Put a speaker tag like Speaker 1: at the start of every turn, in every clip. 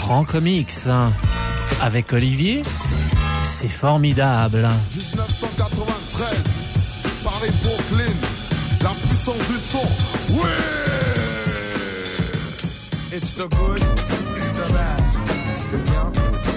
Speaker 1: Franco-Mix avec Olivier, c'est formidable.
Speaker 2: 1993, Paris Brooklyn, la puissance du son. Oui!
Speaker 3: It's the good, the bad, le bien,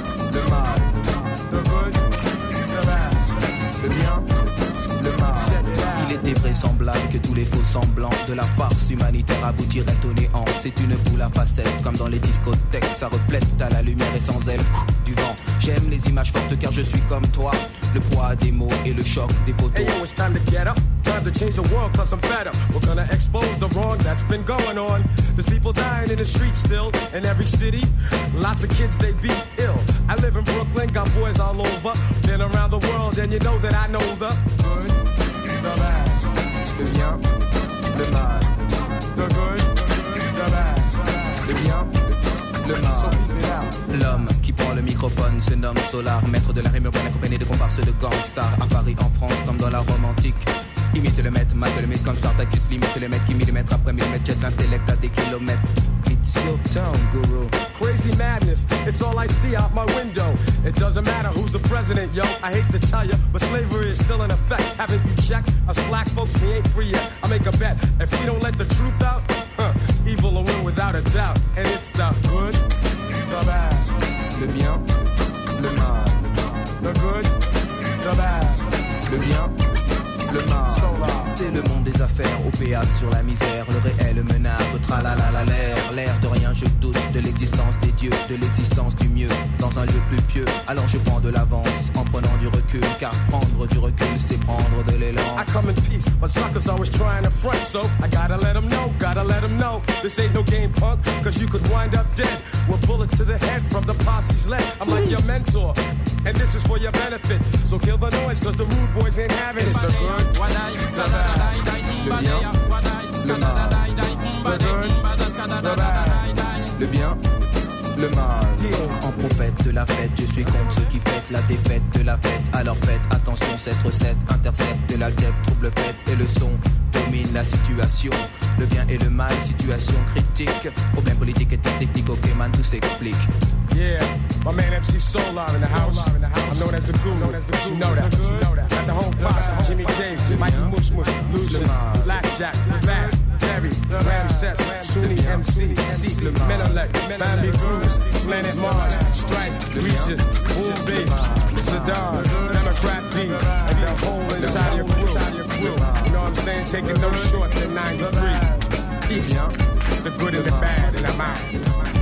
Speaker 3: le mal. The good, the bad, le bien, le mal.
Speaker 4: Il était vraisemblable que tous les faux semblants de la farce humanitaire aboutiraient au néant. C'est une boule à facettes, comme dans les discothèques. Ça reflète à la lumière et sans elle du vent. J'aime les images fortes car je suis comme toi. Le poids des mots et le choc des photos.
Speaker 3: Hey yo, it's time to get up. Time to change the world cause I'm fed up. We're gonna expose the wrong that's been going on. There's people dying in the streets still. In every city, lots of kids they be ill. I live in Brooklyn, got boys all over. Been around the world and you know that I know the good, the bad, le bien, le mal. The good, the bad, le bien, le mal.
Speaker 4: L'homme qui prend le microphone se nomme Solar, maître de la rime urbaine accompagné de comparses de gangsters. À Paris, en France, comme dans la Rome antique. Imite le maître, mate le mythe comme Spartacus. Limite le maître qui millimètre après millimètre jette l'intellect à des kilomètres. It's your town, guru.
Speaker 3: Crazy madness, it's all I see out my window. It doesn't matter who's the president, yo. I hate to tell ya, but slavery is still in effect. Haven't you checked? Us black folks, we ain't free yet. I make a bet, if we don't let the truth out, evil will win without a doubt. And it's the good, the bad,
Speaker 4: le bien, le mal.
Speaker 3: The good, the bad,
Speaker 4: le bien, le mal. C'est le monde des affaires, OPA sur la misère. Le réel menace, tralala l'air de rien, je doute de l'existence des dieux, de l'existence du mieux dans un lieu plus pieux. Alors je prends de l'avance en prenant du recul, car prendre du recul c'est prendre de l'élan.
Speaker 3: I come in peace, but suckers always trying to front, so I gotta let them know, this ain't no game, punk, cause you could wind up dead with bullets to the head from the posse's leg. I'm like your mentor, and this is for your benefit, so kill the noise, cause the rude boys ain't having it. It's the good, the bad, le bien, le mal. The good, the bad,
Speaker 4: le bien, le mal. Donc en prophète de la fête, je suis contre ceux qui fêtent la défaite de la fête. Alors faites attention, cette recette intercepte de la guêpe, trouble fête et le son domine la situation. Le bien et le mal, situation critique. Problème politique et technique, ok man, tout s'explique.
Speaker 3: Yeah, my man MC Solar in the house. I'm known as the guru, you know that. Got the whole posse, Jimmy James, Mikey Mush Mush, Lucian, Blackjack, Fat, Terry, Ramses, Sunni MC, Seek, Menelec, Bambi Cruz, Planet Mars, Stripe, Regis, Bull Bass, Saddam, Democrat D, and the whole entire crew. You know what I'm saying? Taking no shorts in 93. Peace. It's the good and the bad in our mind.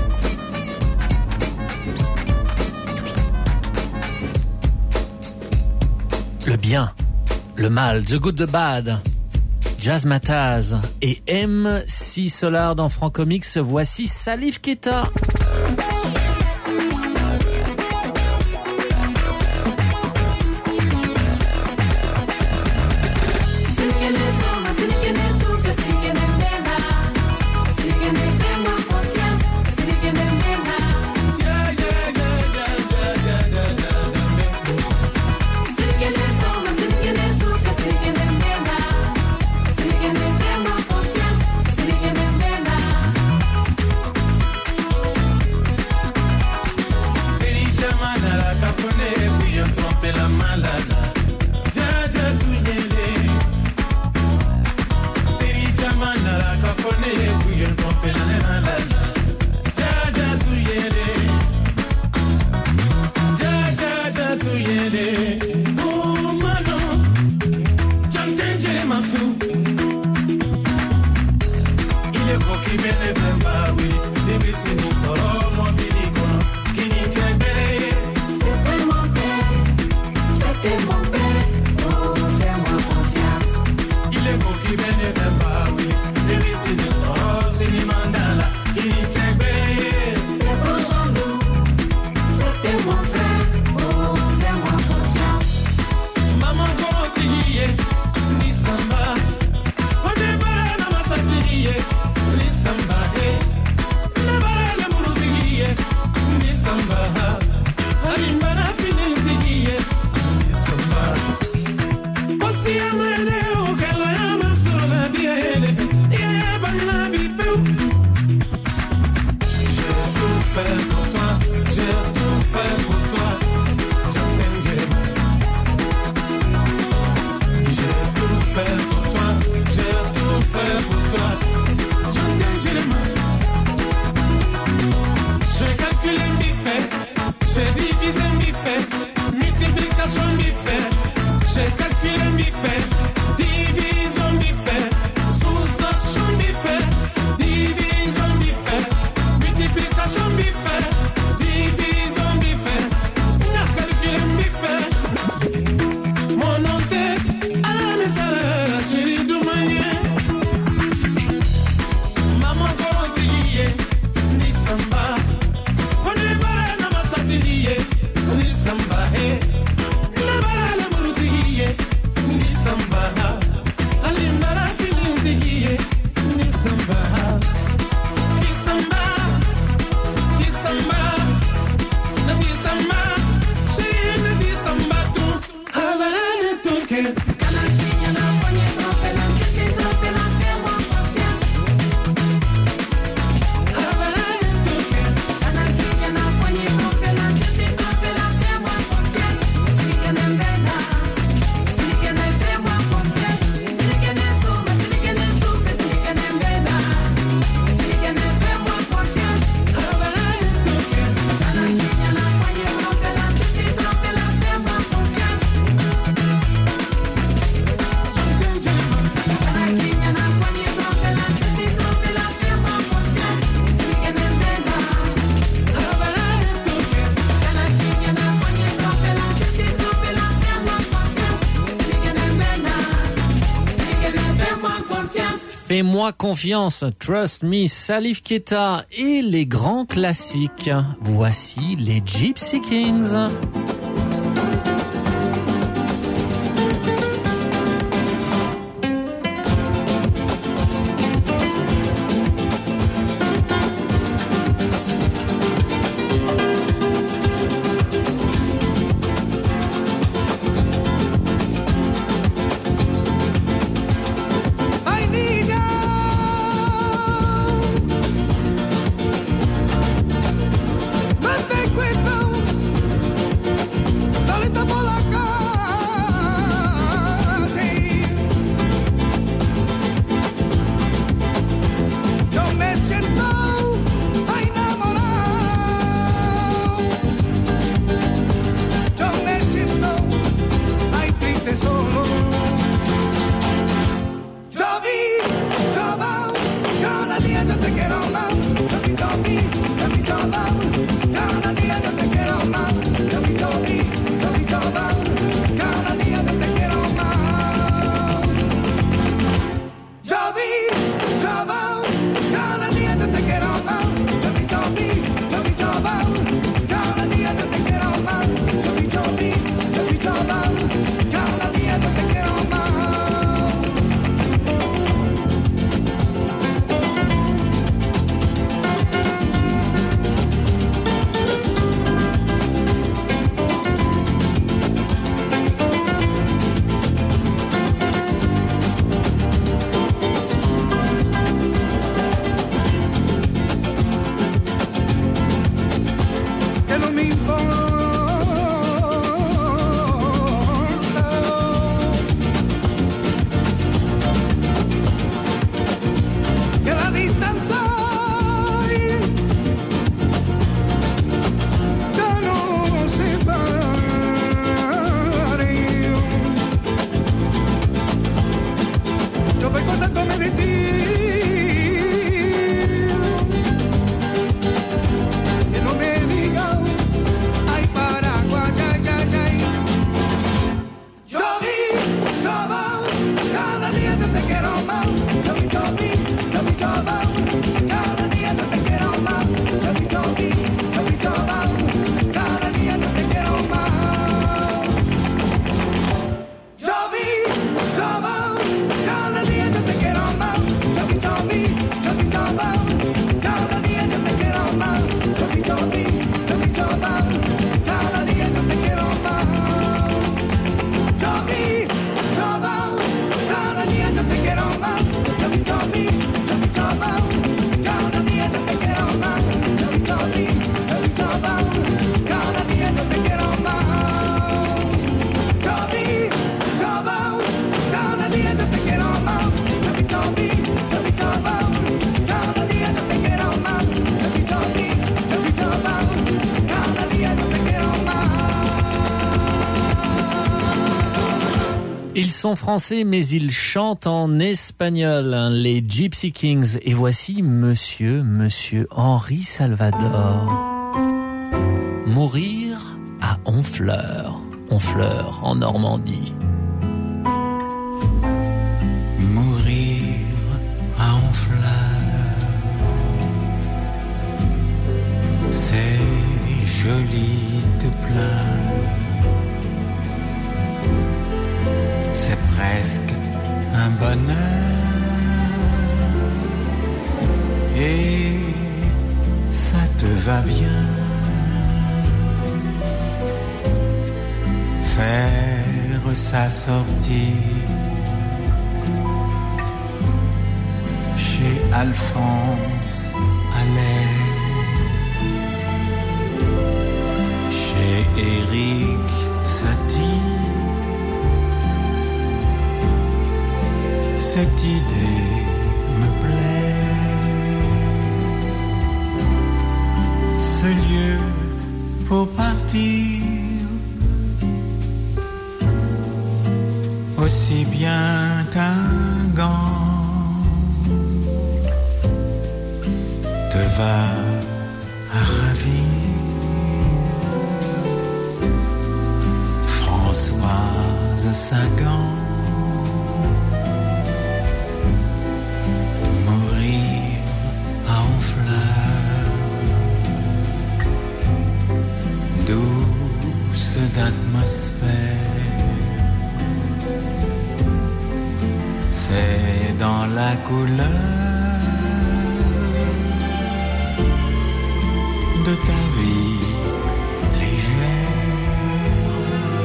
Speaker 1: Le bien, le mal, The Good, The Bad, Jazz Mataz et MC Solar dans Franco-Mix. Voici Salif Keita.
Speaker 5: Faire pour toi.
Speaker 1: Fais-moi confiance, Trust Me, Salif Keita et les grands classiques. Voici les Gypsy Kings. Ils sont français, mais ils chantent en espagnol, les Gypsy Kings. Et voici Monsieur Henri Salvador. Mourir à Honfleur en Normandie.
Speaker 5: Mourir à Honfleur, c'est joli de plein. C'est presque un bonheur et ça te va bien. Faire sa sortie chez Alphonse Allais, chez Éric Satie. Cette idée me plaît, ce lieu pour partir, aussi bien qu'un gant te va à ravir. Françoise Sagan. Douce d'atmosphère, c'est dans la couleur de ta vie légère,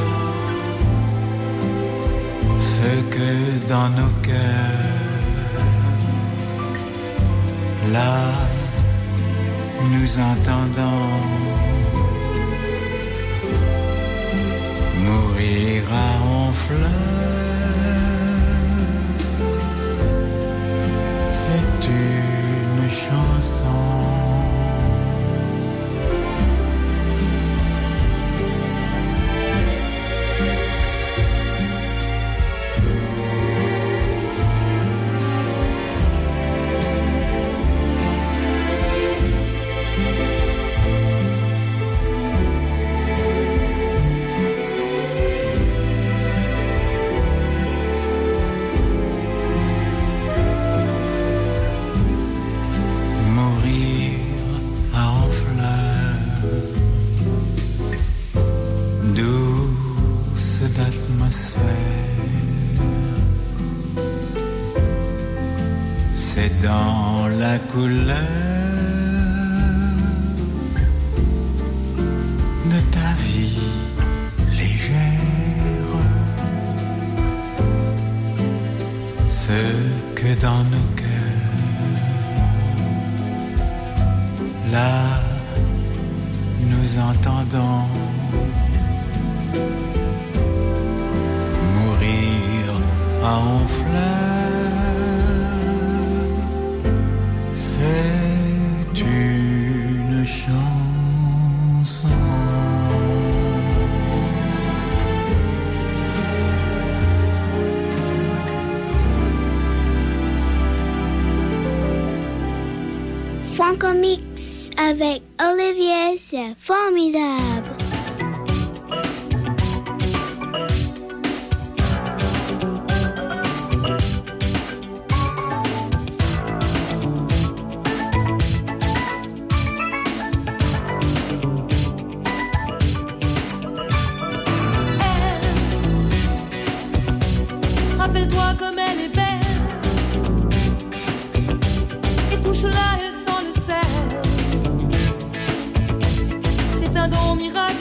Speaker 5: ce que dans nos cœurs, là, nous entendons. Mourir à Honfleur, c'est une chanson. Dans la couleur de ta vie légère, ce que dans nos cœurs, là, nous entendons. Mourir à Honfleur, c'est une chanson.
Speaker 6: Franco-Mix avec Olivier, c'est formidable.
Speaker 7: Rappelle-toi comme elle est belle, et touche-la, elle s'en le sait. C'est un don miracle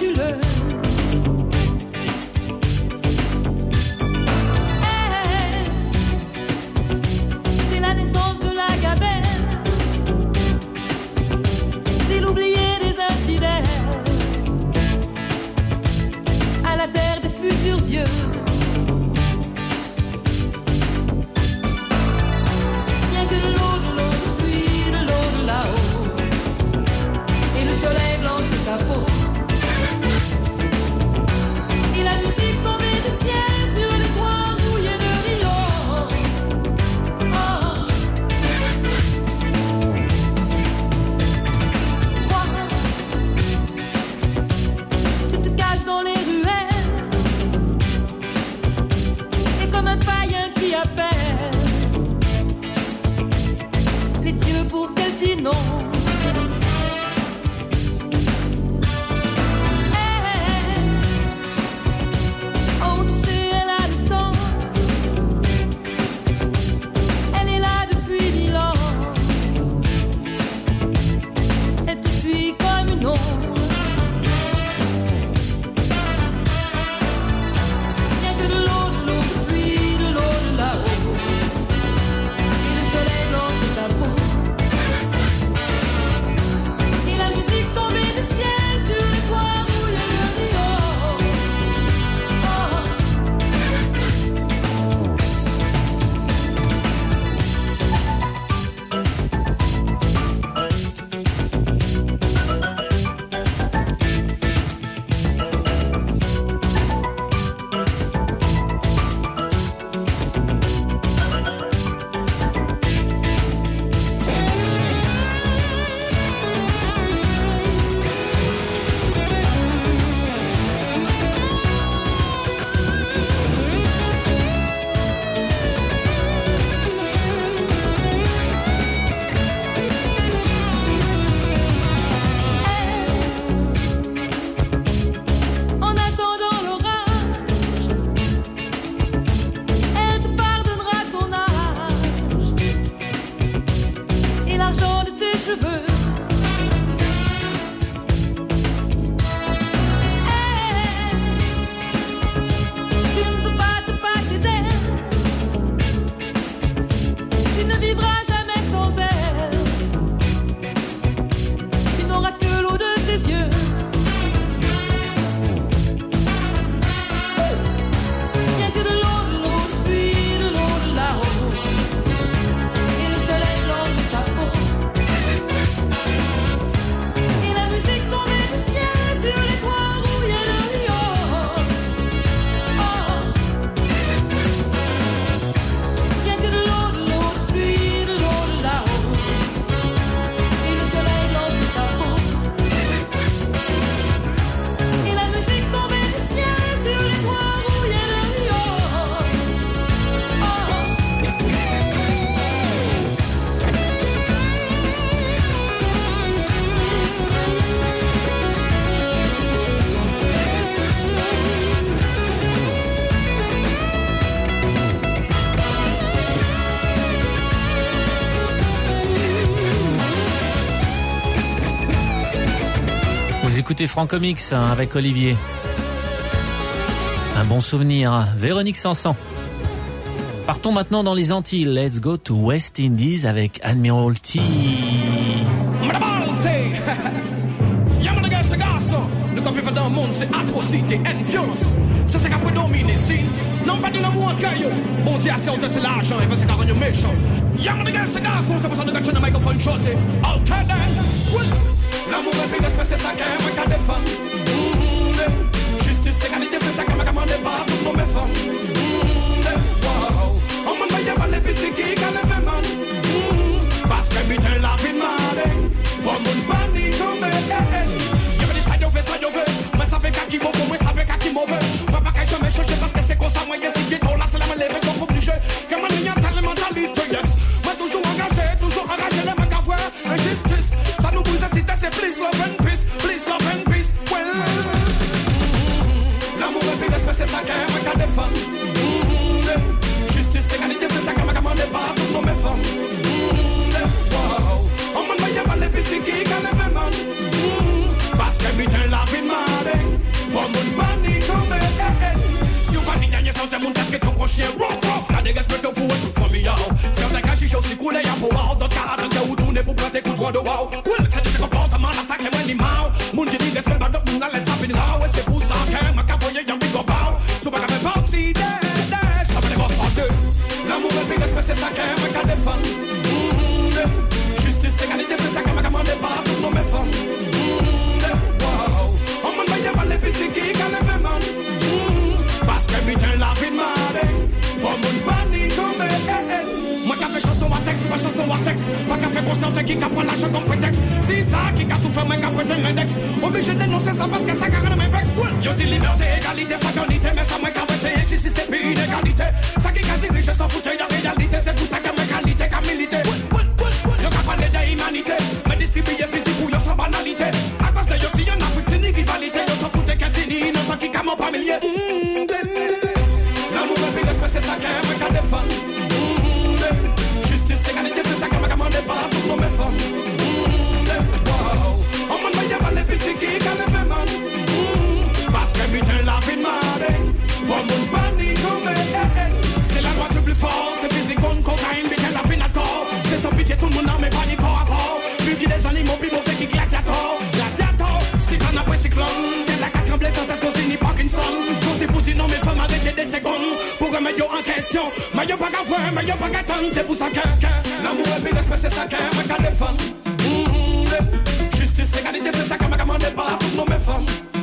Speaker 1: Vous écoutez Franco-Mix avec Olivier. Un bon souvenir, Véronique Sanson. Partons maintenant dans les Antilles. Let's go to West Indies avec Admiralty.
Speaker 8: Le café va dans le monde, c'est atrocité and violence. C'est ça qui a prédominé ici. Non, pas de l'amour entre eux. Bon Dieu, c'est l'argent, et c'est carrément méchant. Y'a mon gars, c'est garçon, c'est pour ça que nous gâchons le microphone choisi. Ok, then. L'amour est plus d'espèce, c'est ça qui est un défend. Justice, égalité, c'est ça qui m'a commandé par tout nos mes femmes. Wow. On m'a dit pas les petits qui gagnent les man. Parce que putain, la vie de malin. Bon, mon panique, comme moi ça fait kaki mauvais, moi ça fait kaki mauvais. Moi pas qu'à jamais changer parce que c'est comme ça, moi yes, c'est ghetto là, c'est la me lever donc obligé. Comme un ligne à la mentalité, yes. Moi toujours engagé, les mecs à voir. Injustice, ça nous brise si c'est please love and peace, well. L'amour et puis respect, c'est ça qu'un mec à défendre. Justice, égalité, c'est ça qu'un mec à demander par toutes nos mes femmes. Wow, on m'a dit pas les petits qui gagnent les man. Parce que putain la vie de malin. Bon mon panique comme si on panique y'a sans un monde qui est ton prochain rough. Quand des gars se mettent au fou et tout for me out. Si on t'a caché aussi coulé y'a pour wow. D'autres cas attendent où tourner pour planter coup droit de wow. Well c'est de ce comportement la sacrée moi ni mal. Moun qui dit respect pas d'autres moun a laissé finir là. Ouais c'est pour ça qu'un m'a cavoyé y'a un big up out. Sous pas qu'à faire partie ça va les boss en deux. L'amour et puis respect c'est ça qu'un m'a qu'à défendre. Justice égalité c'est ça qu'un m'a commandé par toutes nos mes femmes. Parce que putain la vie de malin. Bon mon panique comme moi qui a fait chanson à texte, pas chanson à sexe. Pas qu'à fait conscience qui a pris l'argent comme prétexte. C'est ça qui a souffert mais qui a prêté l'index. Obligé de dénoncer ça parce que ça carré mes vex. Yo dis liberté, égalité, fraternité. Mais ça m'a caressé, injustice et puis inégalité. Ça qui a dirigé sans fauteuil de réalité. C'est pour ça que mes qualités qu'a milité. Yo qu'a parlé d'humanité. Mais distribuer physique ou yo sans banalité. À cause de yo si y'en a fout c'est ni rivalité. Yo s'en foutait qu'un tini, non sans qui qu'a mon familier. L'amour et puis respect c'est ça qu'un mec à défendre. Justice, égalité, c'est ça qu'un mec à demander par toutes nos mes femmes. Wow, on m'a dit pas les petits qui gagnent les man. Parce que putain la vie de malin. Bon mon panique comme c'est la loi du plus fort. C'est physique, cocaïne, putain la vie n'a corps. C'est sans pitié tout le monde en met panique corps à corps. Puis qui des animaux, puis mauvais qui gladiator. Si t'en as pas cyclone, t'es la 4 blessés sans cause ni Parkinson. Quand c'est pour dire non mes femmes arrêtez des secondes. Pour remettre en question, mais y'a pas qu'à voir, mais y'a pas qu'à attendre. C'est pour ça que l'amour et puis respect c'est ça qu'un mec à défendre. Justice, égalité, c'est ça qu'un mec à demander par toutes nos mes femmes.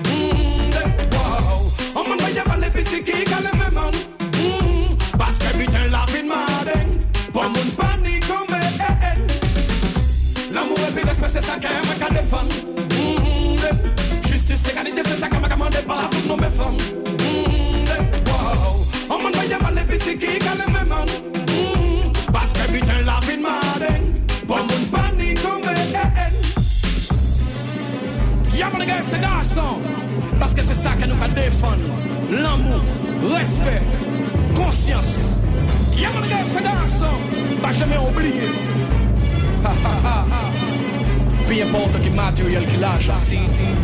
Speaker 8: Wow, on m'a dit pas les petits qui gagnent les man. Parce que putain la vie de malin. Bon mon panique comme l'amour et puis respect c'est ça qu'un mec à défendre. Justice, égalité, c'est ça qu'un mec à demander par toutes nos mes femmes. Wow, on m'a dit pas les petits qui gagnent les man. Parce que putain la vie de malin. Bon mon panique comme y'a mon gars c'est garçon. Parce que c'est ça que nous va défendre. L'amour, respect, conscience. Y'a mon gars c'est garçon. Pas jamais oublier. Peu importe qui matériel qui lâche assis.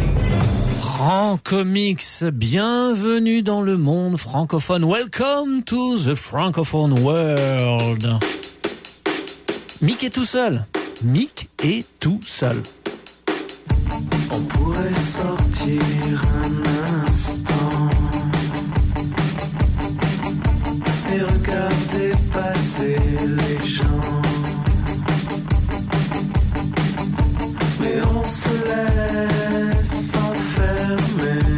Speaker 1: Franco-Mix, bienvenue dans le monde francophone. Welcome to the francophone world. Mick est tout seul. Mick est tout seul.
Speaker 5: On pourrait sortir un instant et regarder passer les gens. Mais on se laisse enfermer.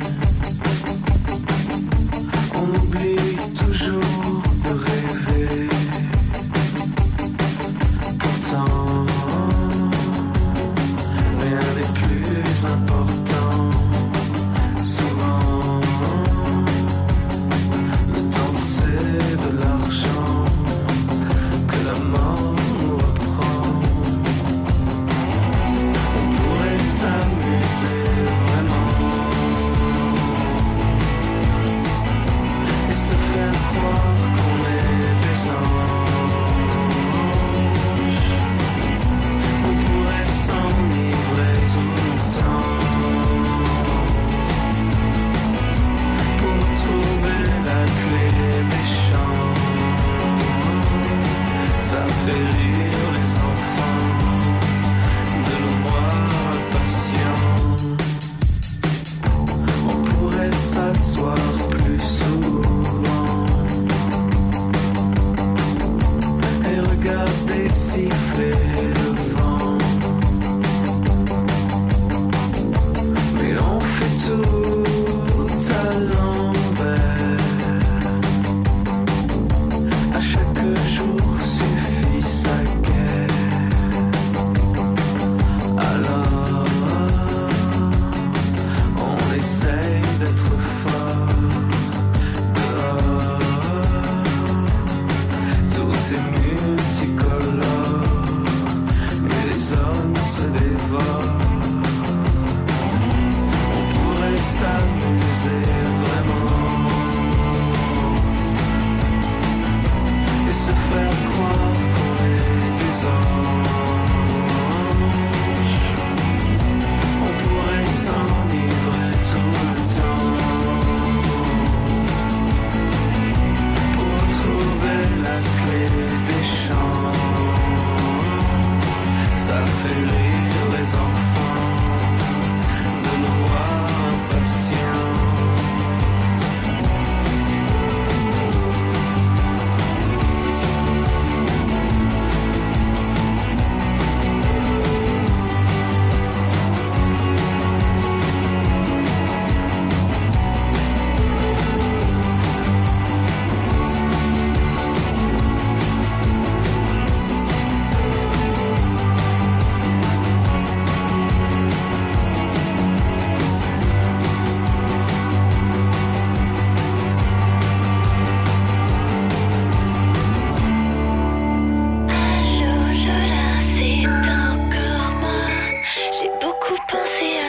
Speaker 5: On oublie toujours de rêver. Pourtant, rien n'est plus important.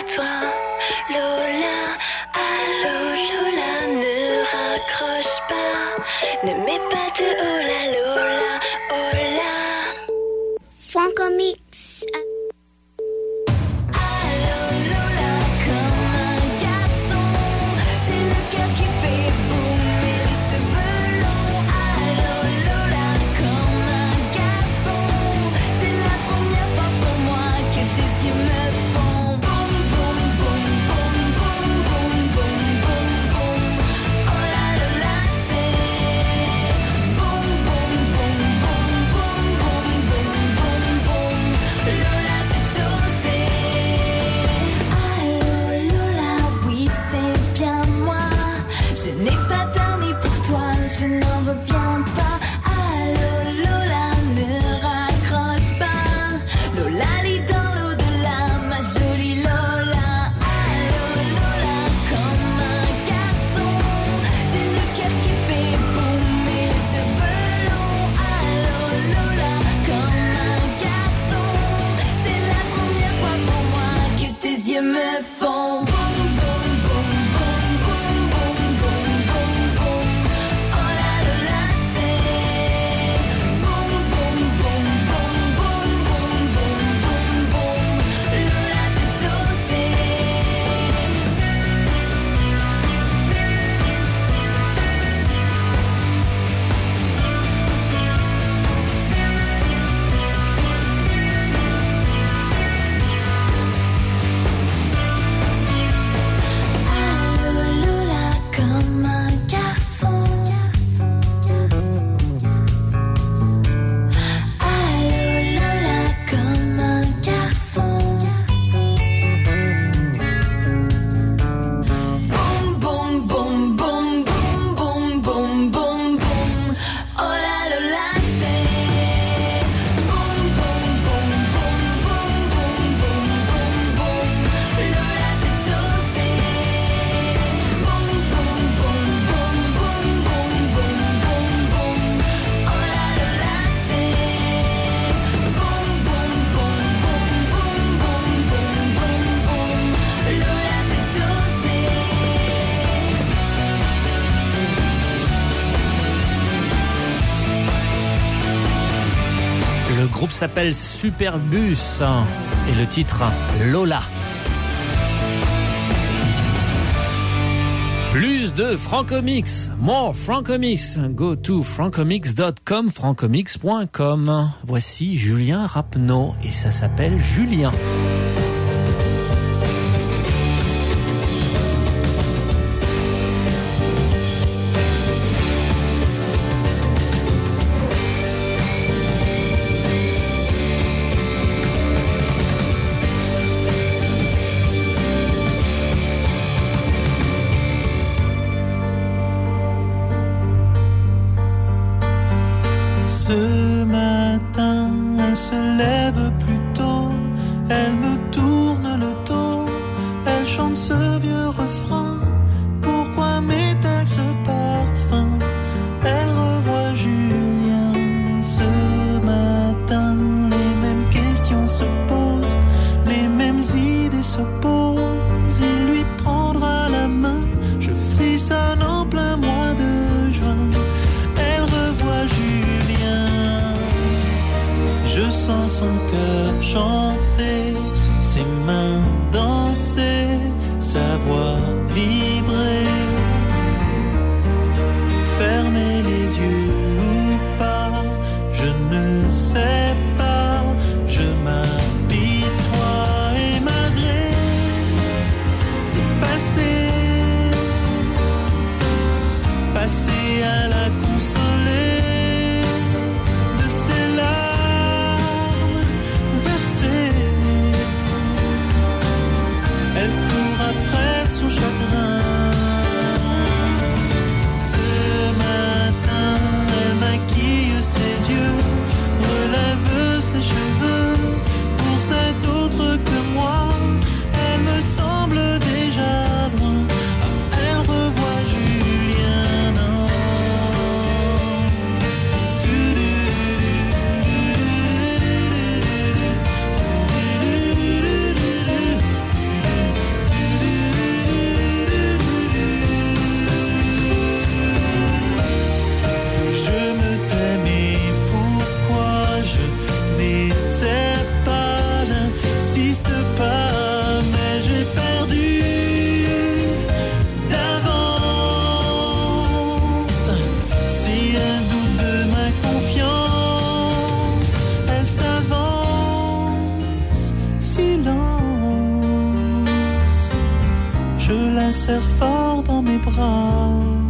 Speaker 9: à toi, Lola. Allô, Lola, ne raccroche pas, ne mets pas de hola, Lola, hola.
Speaker 6: Franco-Mix.
Speaker 1: Le groupe s'appelle Superbus et le titre Lola. Plus de Franco-Mix, more Franco-Mix. Go to francomix.com, francomix.com. Voici Julien Rapneau et ça s'appelle Julien.
Speaker 5: Ce matin, elle se lève plus tôt, elle me tourne le dos, elle chante ce vieux refrain. Pourquoi met-elle ce parfum? Elle revoit Julien. Ce matin, les mêmes questions se posent, les mêmes idées s'opposent. Il lui prendra la main, je frissonne en plein mois de juin. Elle revoit Julien. Je sens son cœur chanter, ses mains danser, sa voix vibrer. la serre fort dans mes bras.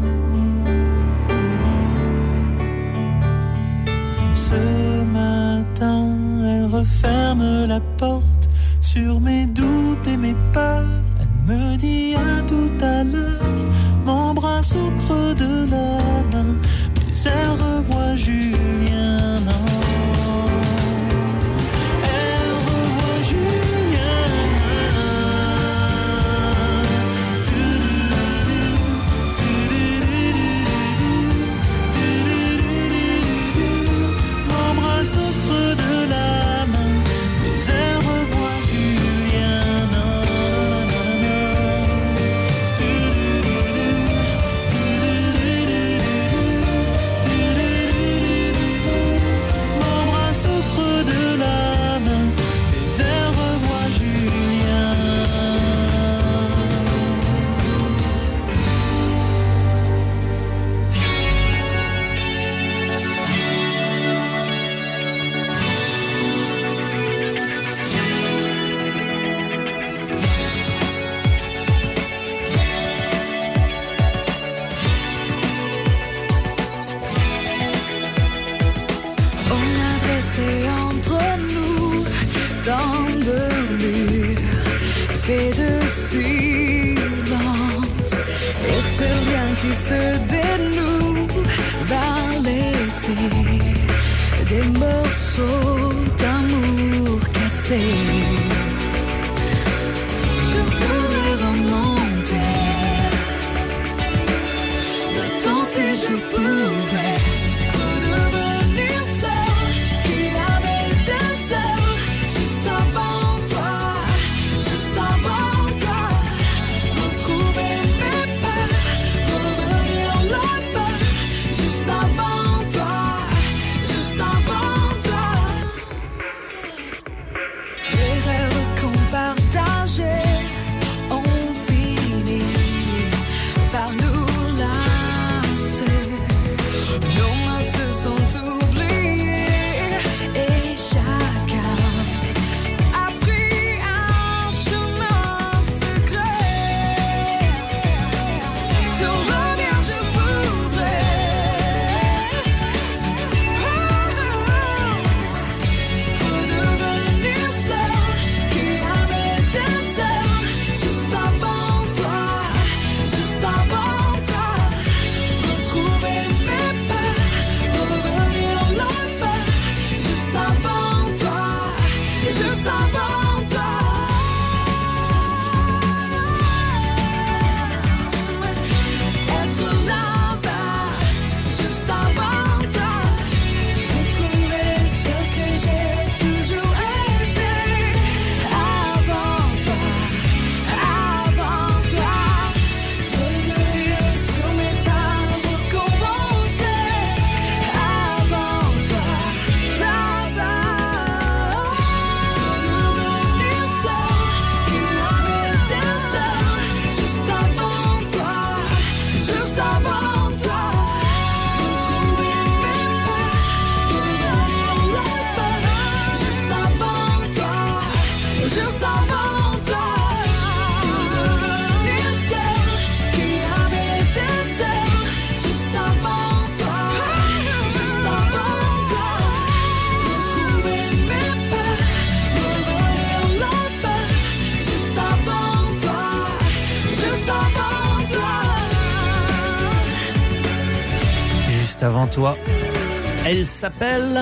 Speaker 5: Ce matin, elle referme la porte sur mes doutes et mes peurs. Elle me dit à tout à l'heure, m'embrasse au creux de la main, mais elle revoit Julien. Non. Elle revoit Julien. M'embrasse au creux de la main, mais elle revoit Julien. M'embrasse au creux de la main, mais elle revoit Julien.
Speaker 7: On a dressé entre nous dans le mur, fait de silence, et ce lien qui se dénoue va laisser des morceaux d'amour cassés. Je voudrais remonter le temps si je pouvais. Redevenir celle qui avait des ailes juste avant toi, juste avant toi. Retrouver mes peurs, revenir là-bas, juste avant toi, juste avant toi. Les rêves qu'on partageait ont fini par nous lasser. Nos mains se sont oubliées et chacun a pris un chemin secret. Sur le mien je redevenir celle qui avait des ailes juste avant toi, juste avant toi. Retrouver mes peurs, revenir là-bas, juste avant toi, juste avant toi. Être là-bas, juste avant toi. Retrouver ce que j'ai toujours été avant toi, avant toi. Revenir sur mes pas, recommencer avant toi, là-bas. Redevenir celle qui avait des ailes juste avant toi, juste avant toi. Retrouver mes pas, revenir là-bas, juste avant toi, juste avant toi. Redevenir celle qui avait des ailes juste avant toi, juste avant toi. Retrouver mes pas, revenir là-bas, juste avant toi, juste avant toi.
Speaker 1: Juste avant toi. Elle s'appelle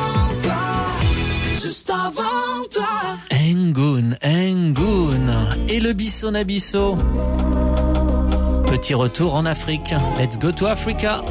Speaker 7: Juste avant toi.
Speaker 1: Engoun, Engoun. Et le Bisson Abisso. Petit retour en Afrique. Let's go to Africa.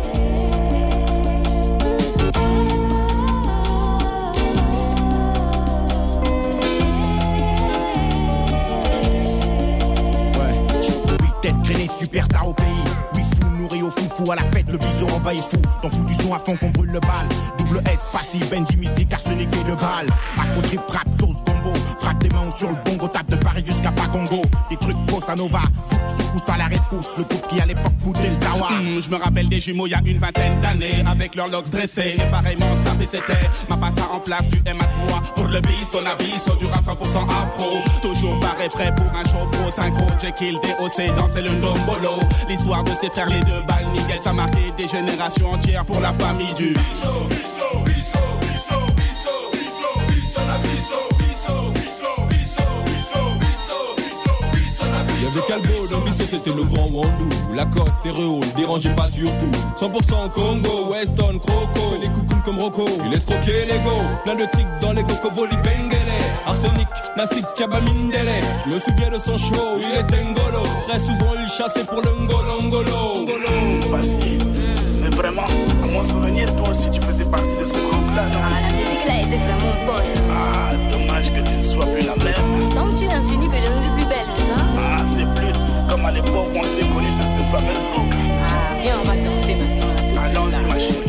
Speaker 3: Oui, tête grainée, superstar au pays. Oui, fou, nourri au foufou à la fête, le bison envahit fou. Dans fou du son à fond qu'on brûle le bal. Double S, passif, Benji Mystique, arsenic et de balle. Afro trip, rap, sauce, combo. Frappe
Speaker 10: tes mains sur le bongo, tape de Paris jusqu'à Pacongo. Des trucs bossa nova, souk à la rescousse. Le groupe qui à l'époque foutait le tawa.
Speaker 8: Je me rappelle des jumeaux il y a une vingtaine d'années, avec leurs locks dressés. Et pareillement savait c'était ma passe en place du MA3 pour le bis, on aviso du rap 100% afro. Toujours pareil prêt pour un show pro synchro. Jekyll, DOC, danser le ndombolo. L'histoire de ses frères les deux balles Miguel, ça a marqué des générations entières pour la famille du biso, biso, biso, biso, biso, biso, biso, la biso, biso, biso, biso, biso, biso, biso, biso, la biso.
Speaker 11: Y'avait Calbo, dans Bisso c'était le grand Wandou. Lacoste, stéréo, ne dérangez pas surtout. 100% Congo, Weston, Croco. Les coucounes comme Rocco, il laisse croquer l'ego. Plein de tricks dans les cocovoli bengele. Arsenic, Nassik, Kabamindele. Je me souviens de son show, il était ngolo. Très souvent il chassait pour le ngolo.
Speaker 12: Passé. Mais vraiment, à mon souvenir, toi aussi tu faisais partie de ce groupe-là, non?
Speaker 13: Ah, la musique là était vraiment bonne.
Speaker 12: Ah, dommage que tu ne sois plus la même.
Speaker 13: Donc tu insinues que je ne suis plus belle, c'est ça?
Speaker 12: Ah, c'est plus comme à l'époque où on s'est connus sur ce fameux zouk.
Speaker 13: Ah, viens, on va danser maintenant.
Speaker 12: Allons-y, ma chérie.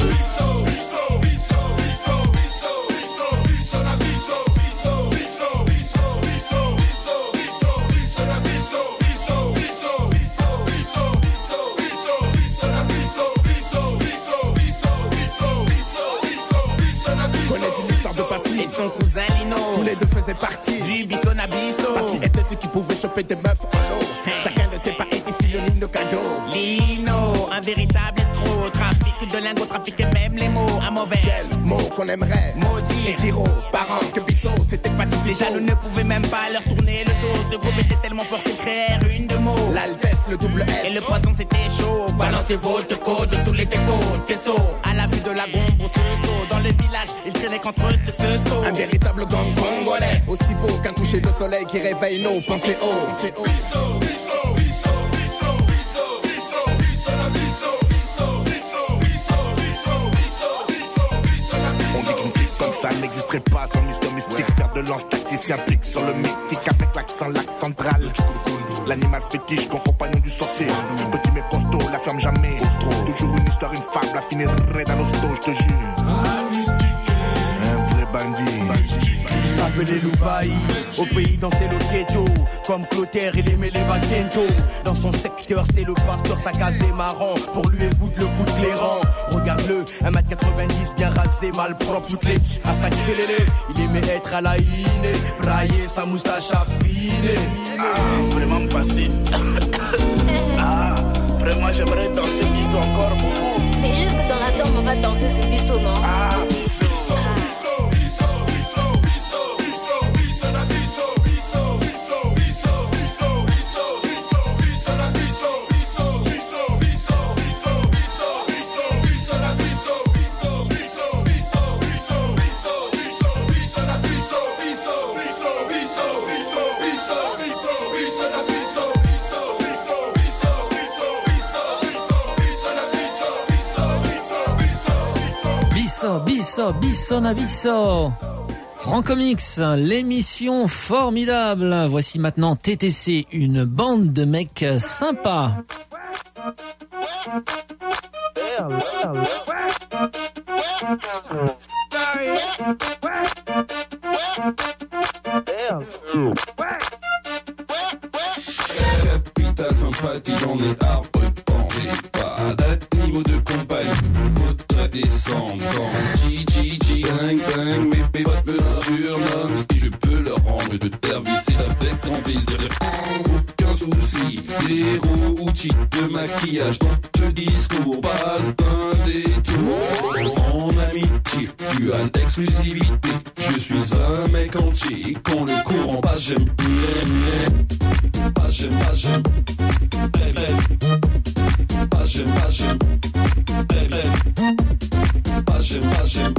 Speaker 10: Son cousin Lino, tous les deux faisaient partie du Bisso Nabisso. Parce qu'ils étaient ceux qui pouvaient choper des meufs en eau. Chacun de ses pas était synonyme de cadeau. Lino, un véritable escroc. Trafic de lingots, trafiquait même les mots. Un mauvais quel mot qu'on aimerait maudire. Et dire aux parents que Bisso c'était pas du tout. Les jaloux ne pouvaient même pas leur tourner le dos. Ce groupe était tellement fort qu'ils créèrent une de mots. L'Altesse, le double S. Et le poison c'était chaud. Balancez votre code, tous les décos, tes sauts. À la vue de la gombe, au saut. Dans les villages, ils traînaient contre eux, ce saut. Un véritable gang congolais, aussi beau qu'un coucher de soleil qui réveille nos pensées haut. Bisso, bisso, bisso, bisso, bisso, bisso, bisso, la bisso, bisso, bisso, bisso, bisso, bisso, bisso, bisso, la bisso. On dit qu'une clique comme ça n'existerait pas sans Mister Mystique. Faire de lance tacticien fixe sur le mythique avec l'accent central. L'animal fétiche, ton compagnon du sorcier. Petit mais costaud, la ferme jamais. Toujours une histoire, une fable, la finirait dans l'hosto, je te jure. Un vrai bandit. Il s'appelait Loubaï, au pays dansait le ghetto. Comme Clotaire, il aimait les bakento. Dans son secteur, c'était le pasteur, sa case est marrant. Pour lui, écoute le coup de clairant. Regarde-le, 1m90, bien rasé, mal propre, toutes les à sacré lélé. Il aimait être à la iné, brailler sa moustache affinée. Ah, vraiment passé. Ah, vraiment, j'aimerais danser Bisso encore beaucoup.
Speaker 13: Mais juste dans la tombe, on va danser ce Bisso, non?
Speaker 12: Ah, Bisso.
Speaker 1: Bisso Nabisso. Francomix, l'émission formidable. Voici maintenant TTC, une bande de mecs sympas.
Speaker 11: Capital sympathie, j'en ai arpenté. Pas date, niveau de compagnie. Faudrait descendre quand G, bang, bang. Mes potes me surnomment. Si je peux leur rendre de service, c'est avec grand plaisir. Aucun souci, zéro outil de maquillage dans ce discours. Passe un détour. En amitié, tu as l'exclusivité. Je suis un mec entier. Quand le courant passe, j'aime pas j'aime, pas j'aime, pas j'aime, pas j'aime, pas j'aime,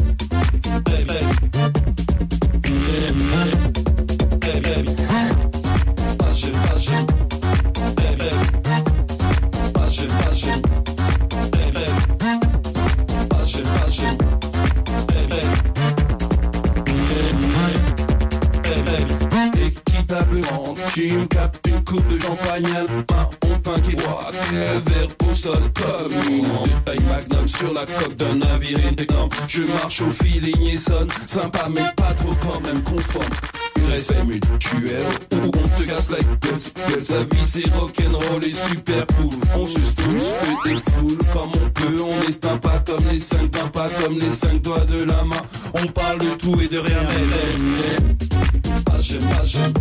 Speaker 11: équitablement, tu me captes une coupe de champagne alpin, on peint qui droit, verre au sol comme une taille magnum sur la coque d'un navire énorme. Je marche au feeling et sonne, sympa mais pas trop quand même conforme. une respect mutuel. Où on te casse la gueule, sa vie c'est rock'n'roll et super cool. On suce tous, peut des foules comme on peut. On n'estime pas comme les 5 doigts, pas comme les 5 doigts de la main. On parle de tout et de rien, mais pas j'aime, pas j'aime.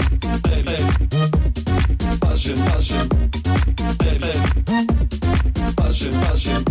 Speaker 11: Pas j'aime, pas j'aime. Pas j'aime, pas j'aime.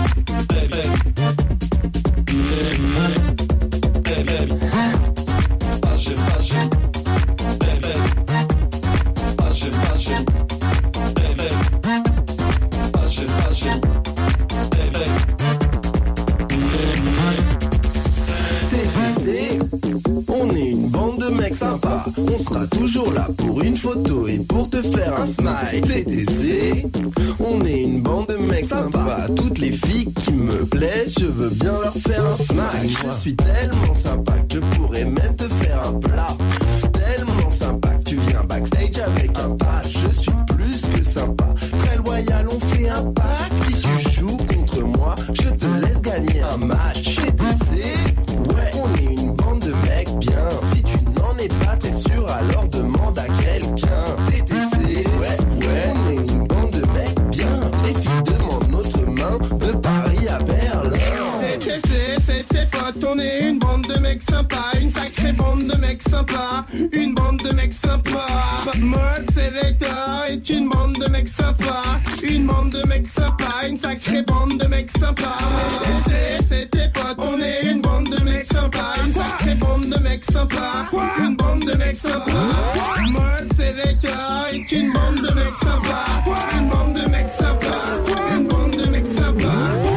Speaker 14: On est une bande de mecs sympas. On sera toujours là pour une photo et pour te faire un smile. TTC, on est une bande de mecs sympas. Toutes les filles qui me plaisent, je veux bien leur faire un smack. Je suis tellement sympa que je pourrais même te faire un plat. Tellement sympa que tu viens backstage avec un pass. Je suis plus que sympa, très loyal, on fait un pack. Si tu joues contre moi, je te laisse gagner un match. TTC, ouais, on est une bande de mecs bien. Si tu n'en es pas très sûr, alors demande à quelqu'un. TTC, ouais, on est une bande de mecs bien. Les filles demandent notre main de Paris à Berlin.
Speaker 15: TTC, c'est tes potes, on est une bande de mecs sympas. Une sacrée bande de mecs sympas. Une bande de mecs sympas. Mode Selector est une bande de mecs sympas. Une bande de mecs sympas. Une sacrée bande de mecs sympas. TTC, c'est tes potes, on est une bande de mecs sympas. Une sacrée bande de mecs sympas. Une bande de mecs sympas. Mode Selector est une bande de mecs sympas. Une bande de mecs sympas. Une bande de mecs sympas.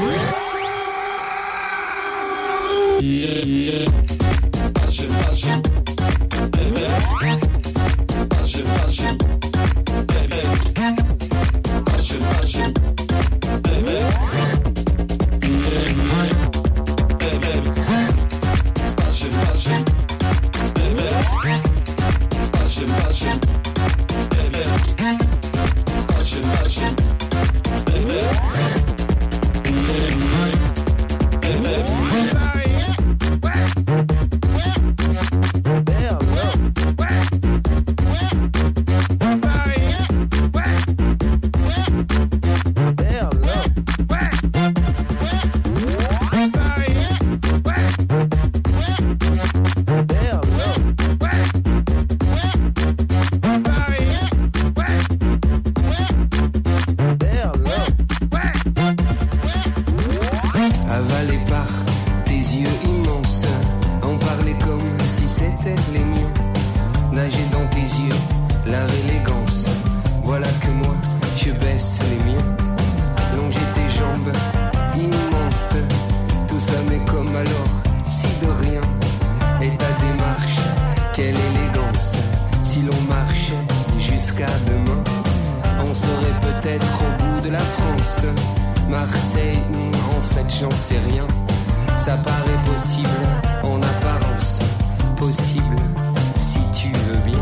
Speaker 11: Yeah, yeah. Pas j'aime, pas j'aime. Pas j'aime, pas j'aime. Pas j'aime, pas j'aime.
Speaker 16: Avalé par tes yeux immenses, en parler comme si c'était les miens. Nager dans tes yeux, la l'élégance. Voilà que moi, je baisse les miens. Longer tes jambes immenses, tout ça mais comme alors, si de rien. Et ta démarche, quelle élégance. Si l'on marchait jusqu'à demain, on serait peut-être au bout de la France. Marseille, en fait j'en sais rien. Ça paraît possible en apparence. Possible si tu veux bien.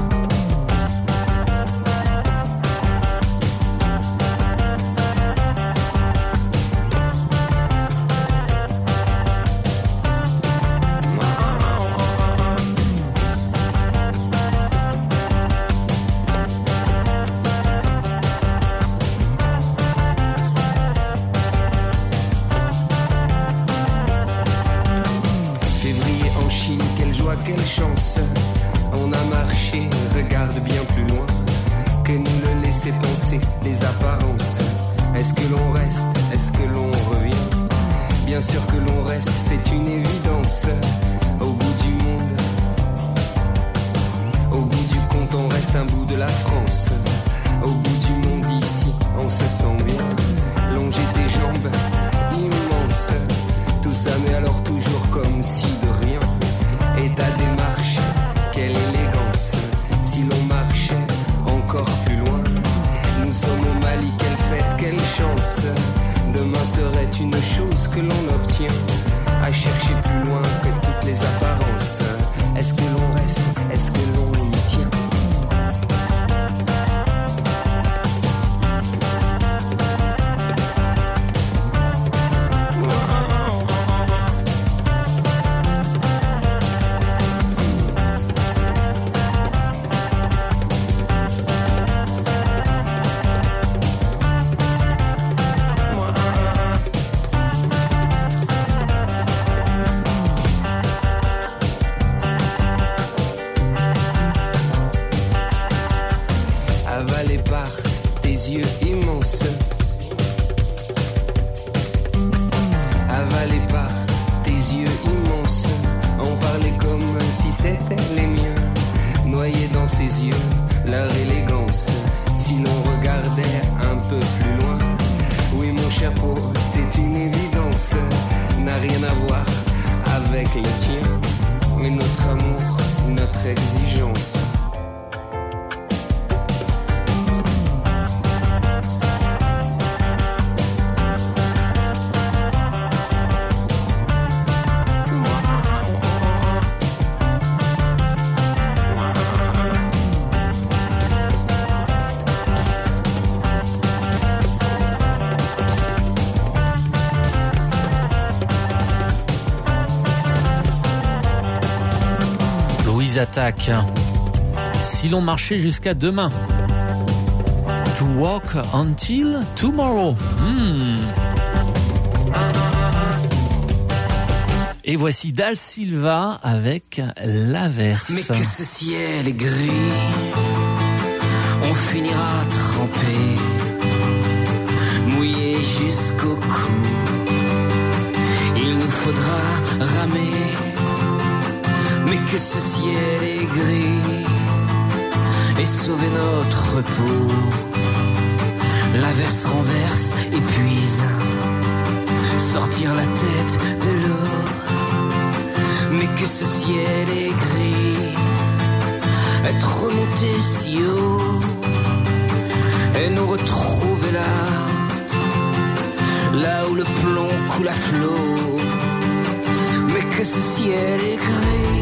Speaker 16: Quelle chance, on a marché, regarde bien plus loin que nous le laisser penser les apparences. Est-ce que l'on reste, est-ce que l'on revient? Bien sûr que l'on reste, c'est une évidence. Au bout du monde, au bout du compte, on reste un bout de la France. Au bout du monde ici, on se sent bien. Longer tes jambes immenses, tout ça mais alors toujours comme si de rien. Et ta démarche, quelle élégance. Si l'on marchait encore plus loin, nous sommes au Mali, quelle fête, quelle chance. Demain serait une chose que l'on obtient, à chercher plus loin que toutes les apparences. Est-ce que l'on reste, est-ce que l'on y tient? yeux immenses, avalés par tes yeux immenses, on parlait comme si c'était les miens, noyés dans ses yeux, leur élégance, si l'on regardait un peu plus loin, oui mon chapeau, c'est une évidence, n'a rien à voir avec le tien, mais notre amour, notre exigence.
Speaker 1: Attaque. Si l'on marchait jusqu'à demain. To walk until tomorrow. Et voici Dal Silva avec L'Averse.
Speaker 16: Mais que ce ciel est gris, on finira trempé, mouillé jusqu'au cou. Il nous faudra ramer. Mais que ce ciel est gris et sauver notre peau. L'averse renverse, épuise, sortir la tête de l'eau. Mais que ce ciel est gris, être remonté si haut et nous retrouver là où le plomb coule à flot. Mais que ce ciel est gris.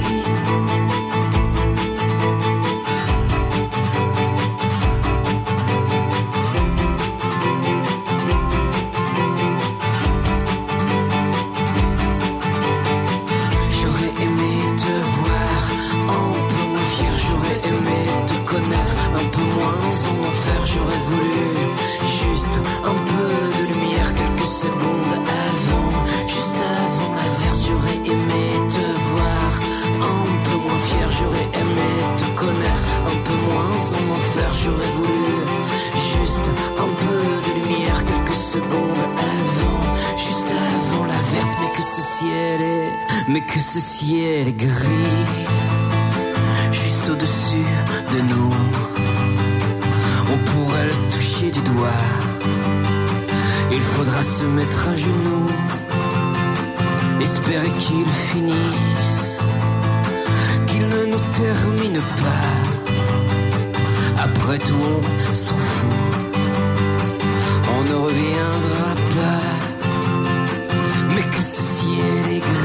Speaker 16: J'aurais aimé te voir un peu moins fier, j'aurais aimé te connaître un peu moins en enfer, j'aurais voulu juste un peu de lumière quelques secondes avant, juste avant l'averse, j'aurais aimé te voir un peu moins fier, j'aurais aimé te connaître un peu moins en enfer, j'aurais voulu juste un peu de lumière quelques secondes avant, juste avant l'averse, mais que ce ciel est gris, juste au-dessus de nous, on pourrait le toucher du doigt, il faudra se mettre à genoux, espérer qu'il finisse, qu'il ne nous termine pas. Après tout, on s'en fout, on ne reviendra pas. Mais que ce ciel est gris.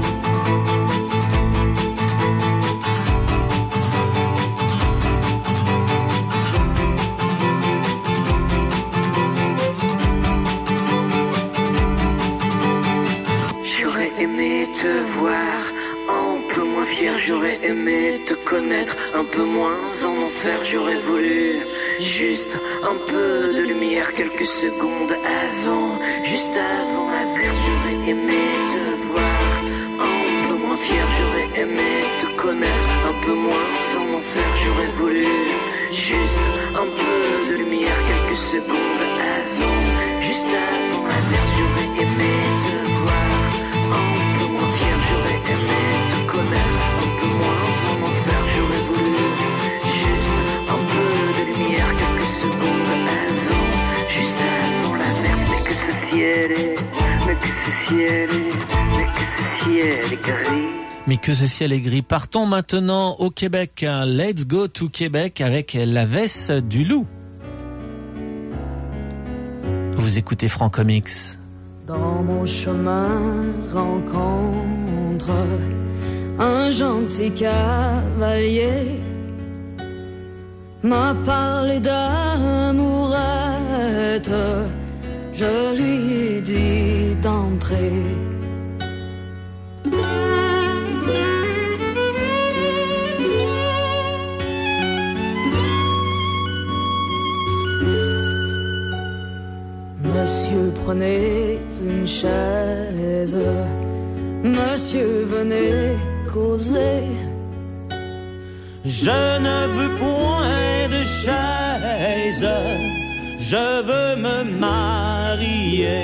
Speaker 16: J'aurais aimé te voir un peu moins fier, j'aurais aimé te connaître un peu moins en enfer, j'aurais voulu juste un peu de lumière quelques secondes avant, juste avant l'averse, j'aurais aimé te voir un peu moins fier, j'aurais aimé te connaître un peu moins en enfer, j'aurais voulu juste un peu de lumière quelques secondes avant, juste avant l'averse, j'aurais aimé te voir un peu moins fier, j'aurais aimé te connaître un peu moins en enfer, j'aurais voulu juste un peu de lumière quelques secondes avant, juste avant l'averse, mais que ce ciel est gris.
Speaker 1: Mais que ce ciel est gris. Partons maintenant au Québec. Let's go to Québec avec La Vesse du Loup. Vous écoutez Franco-Mix.
Speaker 7: Dans mon chemin rencontre un gentil cavalier, m'a parlé d'amourette, je lui ai dit d'entrer. Monsieur, prenez une chaise. Monsieur, venez causer.
Speaker 5: Je ne veux point de chaise,
Speaker 17: je veux me marier.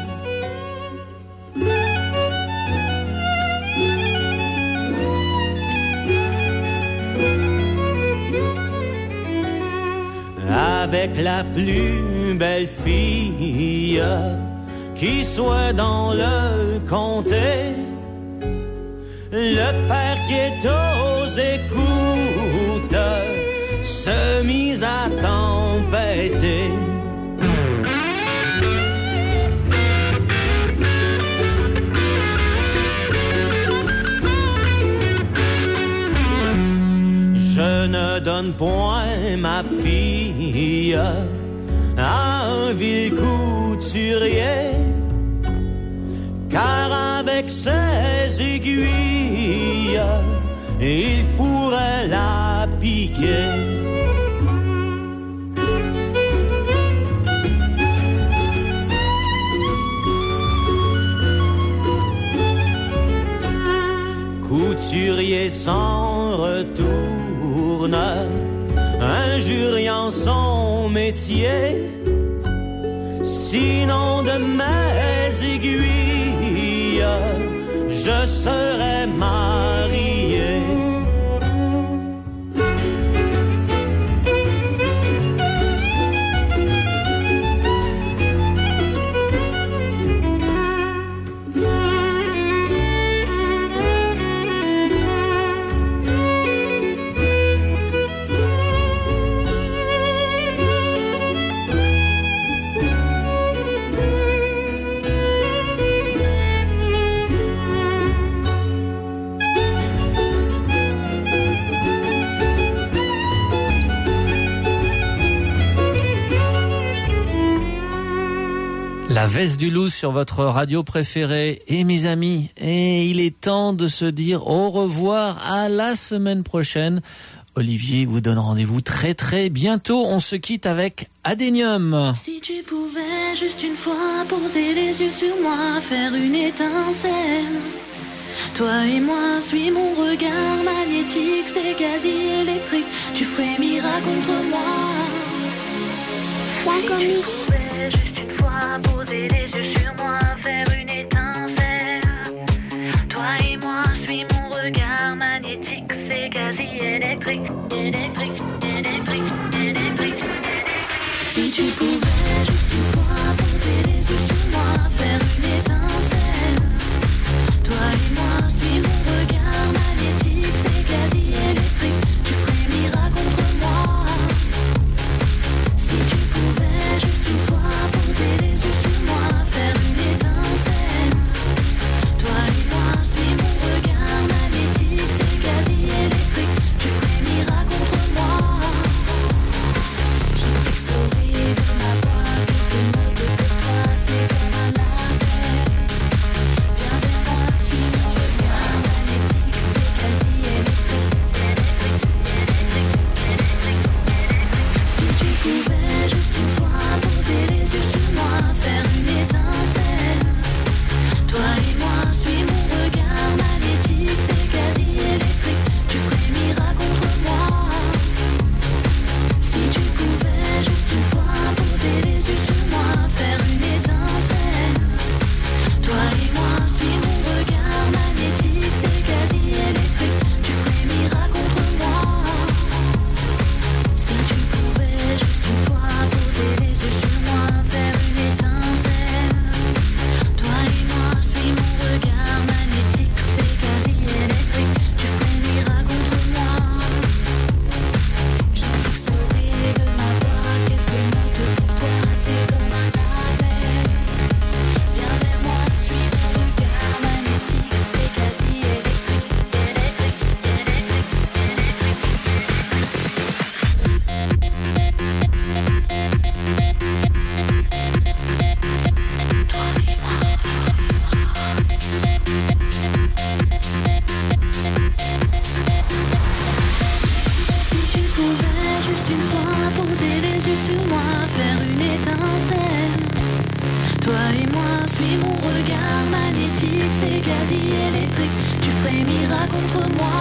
Speaker 17: Avec la plus belle fille qui soit dans le comté, le père qui est aux écoutes se mise à tempêter. Je ne donne point ma fille à un vil couturier, car avec ses aiguilles, il pourrait la piquer. Couturier s'en retourne, injuriant son métier. Sinon de mes aiguilles, je serais marié.
Speaker 1: La Veste du Loup sur votre radio préférée. Et mes amis, il est temps de se dire au revoir, à la semaine prochaine. Olivier vous donne rendez-vous très très bientôt. On se quitte avec Adenium.
Speaker 7: Si tu pouvais juste une fois poser les yeux sur moi, faire une étincelle. Toi et moi, suis mon regard magnétique, c'est quasi électrique. Tu frémiras contre moi. Si tu pouvais juste une fois poser les yeux sur moi, faire une étincelle. Toi et moi, suis mon regard magnétique, c'est quasi électrique, électrique, électrique, électrique. Si tu pouvais juste une fois poser les yeux sur moi, faire une étincelle. Toi et moi, suis mon regard magnétique, c'est quasi électrique. Tu frémiras contre moi. Si tu pouvais juste une fois poser les yeux sur moi, faire une étincelle. Toi et moi, suis mon regard magnétique, c'est quasi électrique. Tu frémiras contre moi. Je vais explorer de ma voix quelques notes de toi, c'est comme un appel. Viens vers moi, suis mon regard magnétique, c'est quasi électrique, électrique, électrique, électrique. Si tu pouvais juste une fois poser les yeux sur moi, faire une étincelle. Toi et moi, suis mon regard magnétique, c'est quasi électrique. Tu frémiras contre moi. Si tu pouvais juste une fois poser les yeux sur moi, faire une étincelle. Toi et moi, suis mon regard magnétique, c'est quasi électrique. Tu frémiras contre moi. Si tu pouvais juste une fois poser les yeux sur moi, faire une étincelle. Toi et moi, suis mon regard magnétique, c'est quasi électrique. Tu frémiras contre moi. Je vais explorer de ma voix quelques notes pour toi, c'est comme un appel. Viens vers moi, suis mon regard magnétique, c'est quasi électrique, électrique, électrique, Si tu pouvais juste une fois poser les yeux sur moi, faire une étincelle. Toi et moi, suis mon regard magnétique, c'est quasi électrique. Tu frémiras contre moi.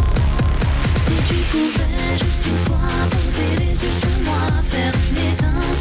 Speaker 7: Si tu pouvais juste une fois poser les yeux sur moi, faire une étincelle.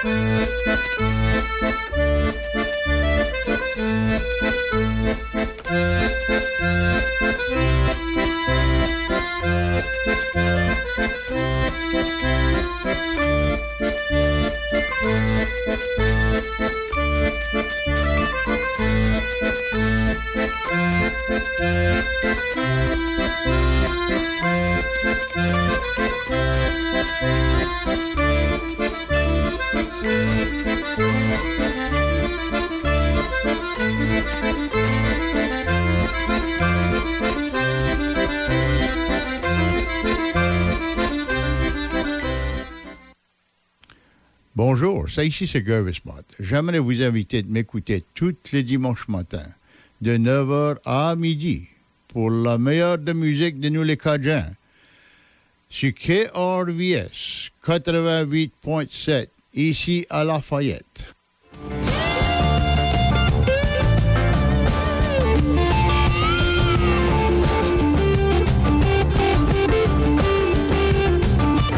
Speaker 18: Bonjour, ça ici c'est Gervis Mott. J'aimerais vous inviter de m'écouter tous les dimanches matins de 9h à midi pour la meilleure de musique de nous les Cajuns sur KRVS 88.7 ici à Lafayette.